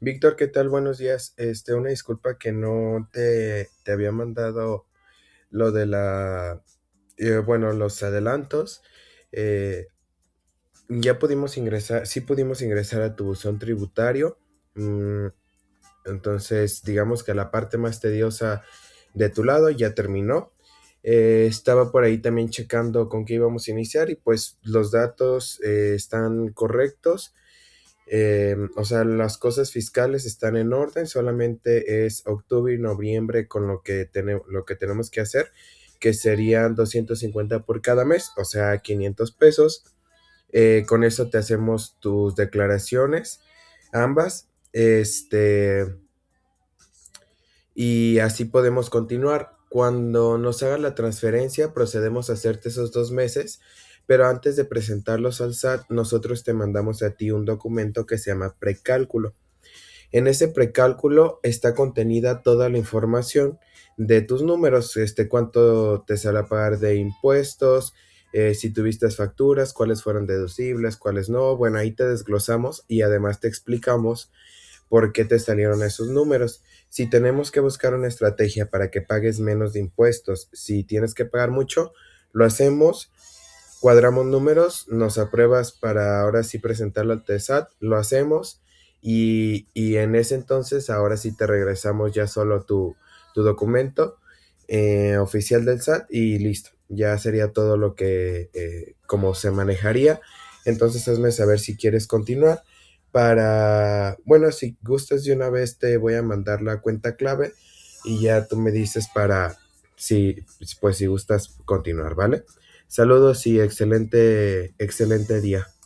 Víctor, ¿qué tal? Buenos días. Una disculpa que no te había mandado lo de bueno, los adelantos. Eh, ya pudimos ingresar, sí pudimos ingresar a tu buzón tributario. Mm, entonces, digamos que la parte más tediosa de tu lado ya terminó. Estaba por ahí también checando con qué íbamos a iniciar y pues los datos están correctos. O sea, las cosas fiscales están en orden, solamente es octubre y noviembre con lo que tenemos que hacer, que serían 250 por cada mes, o sea, 500 pesos. Con eso te hacemos tus declaraciones, ambas, y así podemos continuar. Cuando nos haga la transferencia, procedemos a hacerte esos 2 meses, pero antes de presentarlos al SAT, nosotros te mandamos a ti un documento que se llama precálculo. En ese precálculo está contenida toda la información de tus números, cuánto te sale a pagar de impuestos, si tuviste facturas, cuáles fueron deducibles, cuáles no. Bueno, ahí te desglosamos y además te explicamos por qué te salieron esos números. Si tenemos que buscar una estrategia para que pagues menos de impuestos, si tienes que pagar mucho, lo hacemos, cuadramos números, nos apruebas para ahora sí presentarlo al TESAT, lo hacemos y en ese entonces ahora sí te regresamos ya solo tu documento oficial del SAT y listo, ya sería todo lo que como se manejaría. Entonces hazme saber si quieres continuar bueno, si gustas de una vez te voy a mandar la cuenta clave y ya tú me dices para si, pues si gustas continuar, ¿vale? Saludos y excelente día.